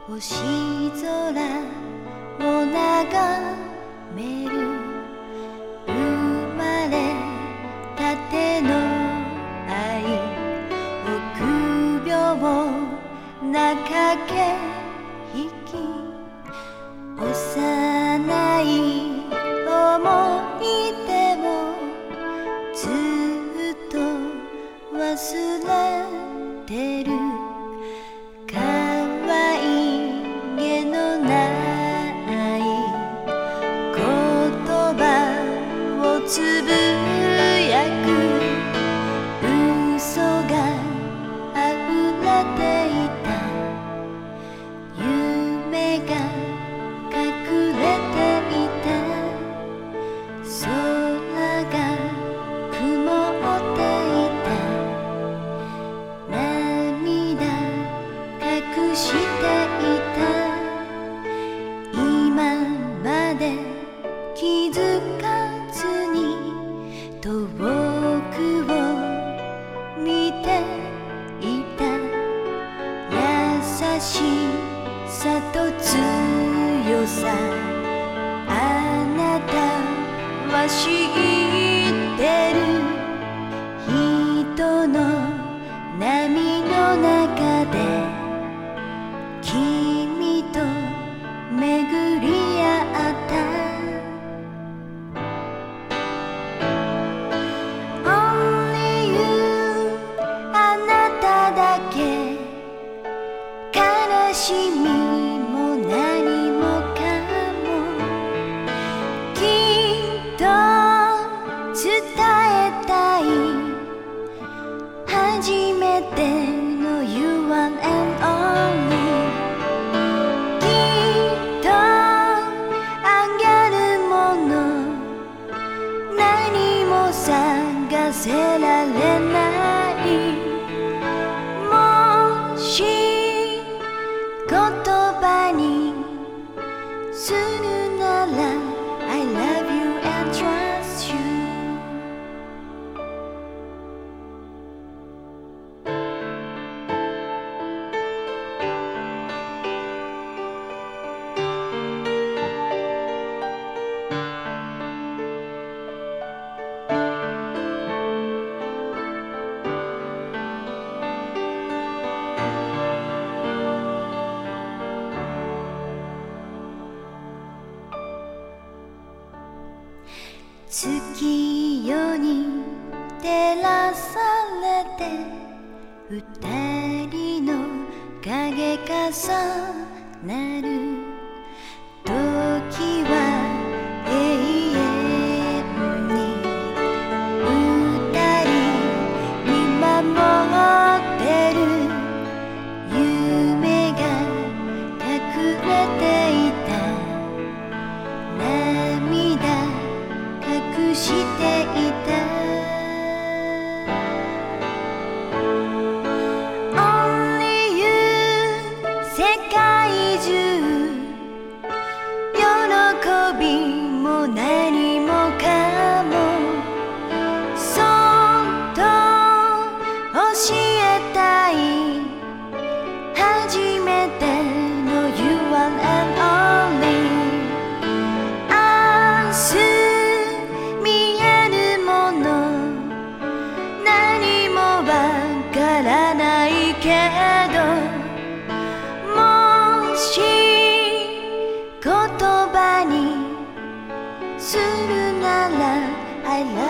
星空を眺める生まれたての愛臆病な駆け引き幼い思い出をずっと忘れてるつぶやく嘘があふれていた夢が隠れていた空が曇っていた涙隠していた今まで気づか遠くを見ていた優しさと強さあなたは知ってる人の波の中で君と巡り合った悲しみも何もかもきっと伝えたい初めての You one and only きっとあげるもの何も探せられないもし言葉にするなら I love you and trust you 月夜に照らされて二人の影重なる時は永遠に二人見守ってる夢が隠れていた涙隠していた Only you 世界中喜びも何もかもそっと教えたい初めての You one and only 明日わからないけどもし言葉にするなら I love